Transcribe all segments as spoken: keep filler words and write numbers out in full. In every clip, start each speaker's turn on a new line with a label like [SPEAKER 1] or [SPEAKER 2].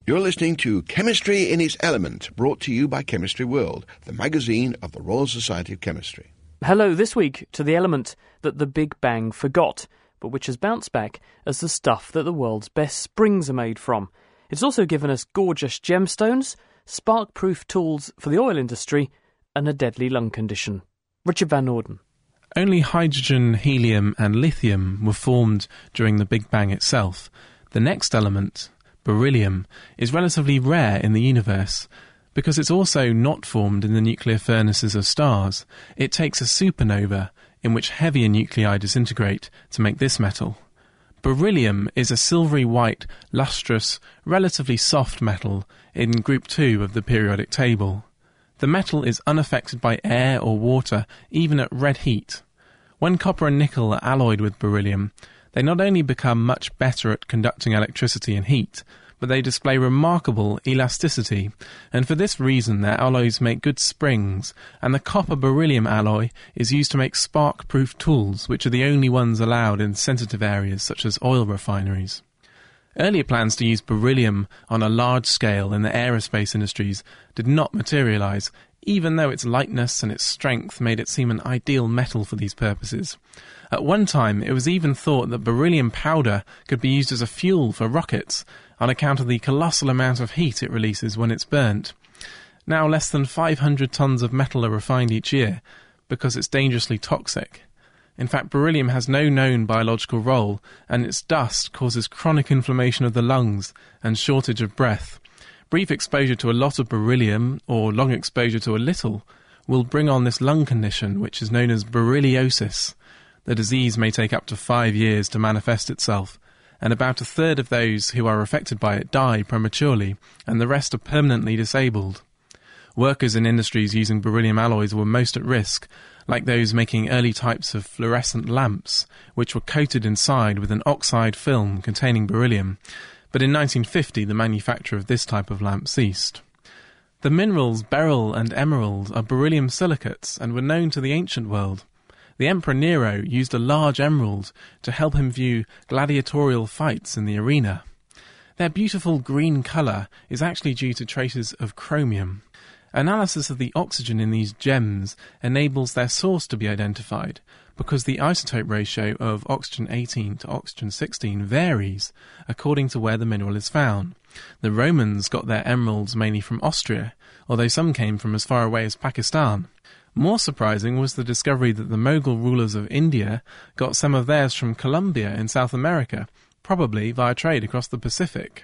[SPEAKER 1] You're listening to Chemistry in its Element, brought to you by Chemistry World, the magazine of the Royal Society of Chemistry.
[SPEAKER 2] Hello this week to the element that the Big Bang forgot, but which has bounced back as the stuff that the world's best springs are made from. It's also given us gorgeous gemstones, spark-proof tools for the oil industry, and a deadly lung condition. Richard Van Orden.
[SPEAKER 3] Only hydrogen, helium and lithium were formed during the Big Bang itself. The next element, beryllium, is relatively rare in the universe because it's also not formed in the nuclear furnaces of stars. It takes a supernova in which heavier nuclei disintegrate to make this metal. Beryllium is a silvery white, lustrous, relatively soft metal in group two of the periodic table. The metal is unaffected by air or water, even at red heat. When copper and nickel are alloyed with beryllium, they not only become much better at conducting electricity and heat, but they display remarkable elasticity, and for this reason their alloys make good springs, and the copper-beryllium alloy is used to make spark-proof tools, which are the only ones allowed in sensitive areas such as oil refineries. Earlier plans to use beryllium on a large scale in the aerospace industries did not materialise, even though its lightness and its strength made it seem an ideal metal for these purposes. At one time, it was even thought that beryllium powder could be used as a fuel for rockets on account of the colossal amount of heat it releases when it's burnt. Now less than five hundred tons of metal are refined each year because it's dangerously toxic. In fact, beryllium has no known biological role, and its dust causes chronic inflammation of the lungs and shortage of breath. Brief exposure to a lot of beryllium, or long exposure to a little, will bring on this lung condition, which is known as berylliosis. The disease may take up to five years to manifest itself, and about a third of those who are affected by it die prematurely, and the rest are permanently disabled. Workers in industries using beryllium alloys were most at risk, like those making early types of fluorescent lamps, which were coated inside with an oxide film containing beryllium. But in nineteen fifty, the manufacture of this type of lamp ceased. The minerals beryl and emerald are beryllium silicates and were known to the ancient world. The Emperor Nero used a large emerald to help him view gladiatorial fights in the arena. Their beautiful green colour is actually due to traces of chromium. Analysis of the oxygen in these gems enables their source to be identified, because the isotope ratio of oxygen eighteen to oxygen sixteen varies according to where the mineral is found. The Romans got their emeralds mainly from Austria, although some came from as far away as Pakistan. More surprising was the discovery that the Mughal rulers of India got some of theirs from Colombia in South America, probably via trade across the Pacific.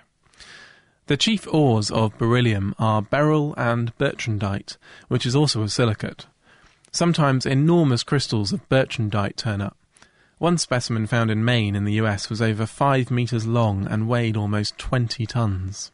[SPEAKER 3] The chief ores of beryllium are beryl and bertrandite, which is also a silicate. Sometimes enormous crystals of bertrandite turn up. One specimen found in Maine in the U S was over five metres long and weighed almost twenty tons.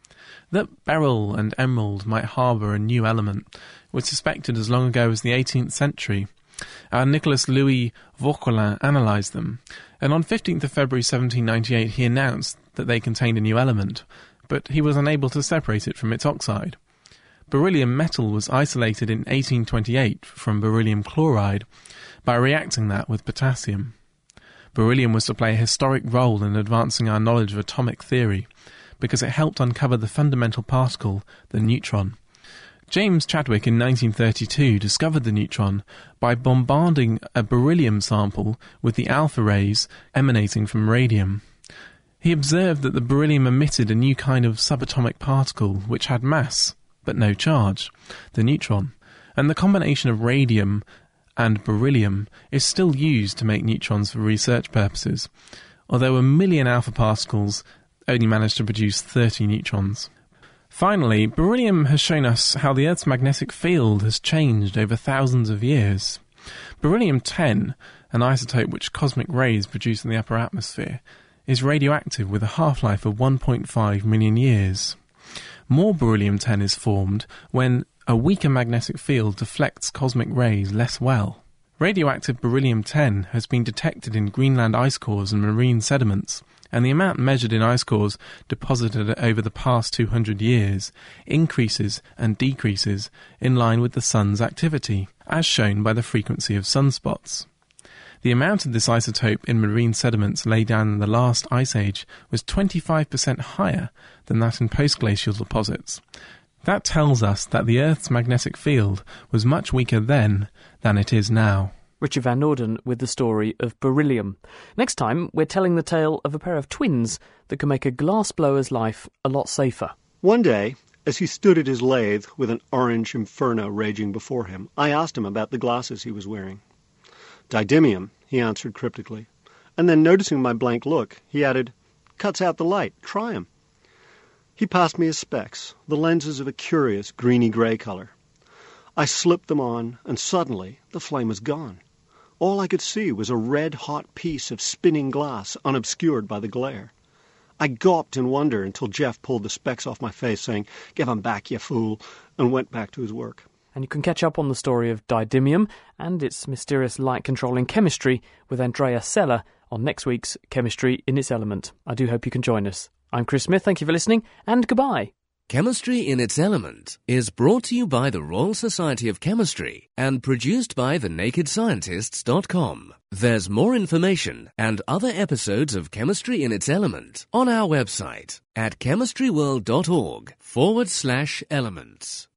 [SPEAKER 3] That beryl and emerald might harbour a new element was suspected as long ago as the eighteenth century. Our Nicolas Louis Vauquelin analysed them, and on fifteenth of February seventeen ninety-eight he announced that they contained a new element, but he was unable to separate it from its oxide. Beryllium metal was isolated in eighteen twenty-eight from beryllium chloride by reacting that with potassium. Beryllium was to play a historic role in advancing our knowledge of atomic theory, because it helped uncover the fundamental particle, the neutron. James Chadwick in nineteen thirty-two discovered the neutron by bombarding a beryllium sample with the alpha rays emanating from radium. He observed that the beryllium emitted a new kind of subatomic particle which had mass, but no charge, the neutron, and the combination of radium and beryllium is still used to make neutrons for research purposes, although a million alpha particles only managed to produce thirty neutrons. Finally, beryllium has shown us how the Earth's magnetic field has changed over thousands of years. Beryllium ten, an isotope which cosmic rays produce in the upper atmosphere, is radioactive with a half-life of one point five million years. More beryllium ten is formed when a weaker magnetic field deflects cosmic rays less well. Radioactive beryllium ten has been detected in Greenland ice cores and marine sediments, and the amount measured in ice cores deposited over the past two hundred years increases and decreases in line with the sun's activity, as shown by the frequency of sunspots. The amount of this isotope in marine sediments laid down in the last ice age was twenty-five percent higher than that in post-glacial deposits. That tells us that the Earth's magnetic field was much weaker then than it is now.
[SPEAKER 2] Richard Van Noorden with the story of beryllium. Next time, we're telling the tale of a pair of twins that can make a glassblower's life a lot safer.
[SPEAKER 4] One day, as he stood at his lathe with an orange inferno raging before him, I asked him about the glasses he was wearing. Didymium, he answered cryptically. And then, noticing my blank look, he added, cuts out the light, try 'em. He passed me his specs, the lenses of a curious greeny-grey colour. I slipped them on, and suddenly the flame was gone. All I could see was a red-hot piece of spinning glass unobscured by the glare. I gawped in wonder until Jeff pulled the specs off my face, saying, "Give 'em back, you fool," and went back to his work.
[SPEAKER 2] And you can catch up on the story of didymium and its mysterious light-controlling chemistry with Andrea Sella on next week's Chemistry in its Element. I do hope you can join us. I'm Chris Smith, thank you for listening, and goodbye.
[SPEAKER 5] Chemistry in its Element is brought to you by the Royal Society of Chemistry and produced by the naked scientists dot com. There's more information and other episodes of Chemistry in its Element on our website at chemistryworld.org forward slash elements.